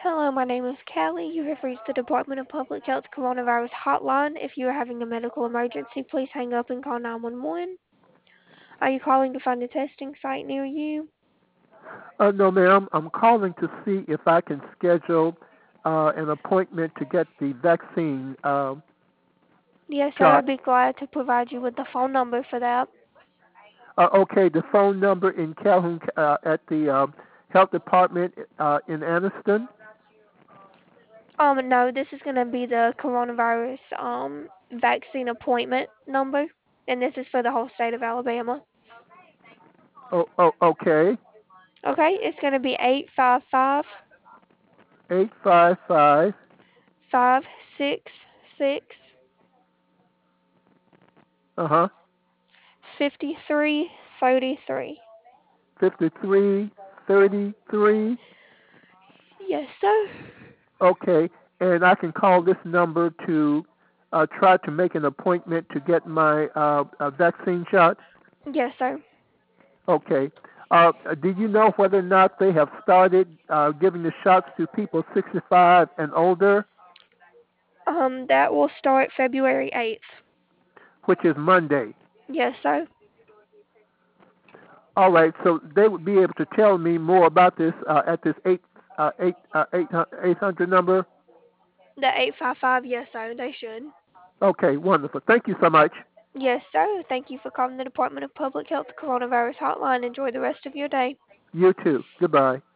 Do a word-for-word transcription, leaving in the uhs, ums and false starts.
Hello, my name is Callie. You have reached the Department of Public Health Coronavirus Hotline. If you are having a medical emergency, please hang up and call nine one one. Are you calling to find a testing site near you? Uh, no, ma'am. I'm calling to see if I can schedule uh, an appointment to get the vaccine uh, Yes, sir. I'd shot. be glad to provide you with the phone number for that. Uh, okay, the phone number in Calhoun uh, at the uh, health department uh, in Anniston. Um, no, this is going to be the coronavirus um vaccine appointment number, and this is for the whole state of Alabama. Oh, oh okay. Okay, it's going to be eight five five Eight five five. five six six Uh huh. fifty three thirty three. Fifty three thirty three. Yes, sir. Okay, and I can call this number to uh, try to make an appointment to get my uh, uh, vaccine shot. Yes, sir. Okay. Uh, do you know whether or not they have started uh, giving the shots to people sixty-five and older, Um, that will start February eighth. which is Monday? Yes, sir. All right. So they would be able to tell me more about this uh, at this eight uh, eight uh, eight eight hundred number. The eight five five, yes, sir. They should. Okay. Wonderful. Thank you so much. Yes, sir. Thank you for calling the Department of Public Health Coronavirus Hotline. Enjoy the rest of your day. You too. Goodbye.